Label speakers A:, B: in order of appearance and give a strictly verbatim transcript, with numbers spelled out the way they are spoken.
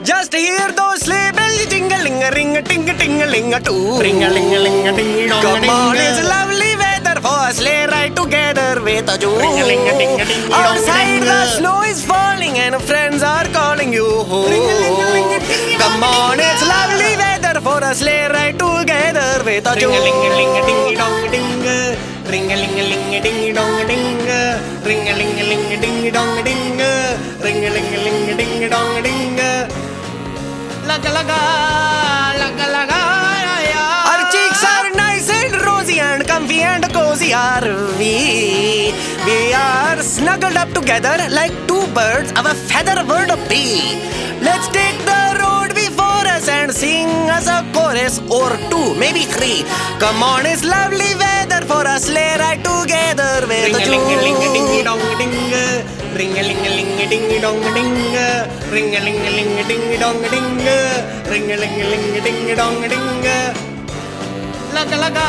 A: Just hear those sleigh bells jingling, ring a ting a ting a ling a too.
B: Ring a ling a ling a ding dong.
A: Come on, it's lovely weather for a sleigh ride together with a Jew.
B: Ring a ling a ding a ding dong.
A: Outside the snow is falling and friends are calling you. Come on, it's lovely weather for a sleigh ride together with a Jew.
B: Ring a ling a ling a ding dong ding. Ring a ling a ling a ding dong ding. Ring a ling a ling a ding dong ding. Ring a ling a ling a ding dong ding. Laga laga, laga laga, yeah.
A: Our cheeks are nice and rosy and comfy and cozy are we. We are snuggled up together like two birds of a feather would be. Let's take the road before us and sing us a chorus or two, maybe three. Come on, it's lovely weather for a sleigh ride together with
B: Ring
A: a
B: a
A: Jew.
B: ling a ling a ding dong ding. Ring a ling a ling a ding dong ding. Ring a ling a ling a ding dong ding. Ring a ling a ling a ding dong ding. Laga laga.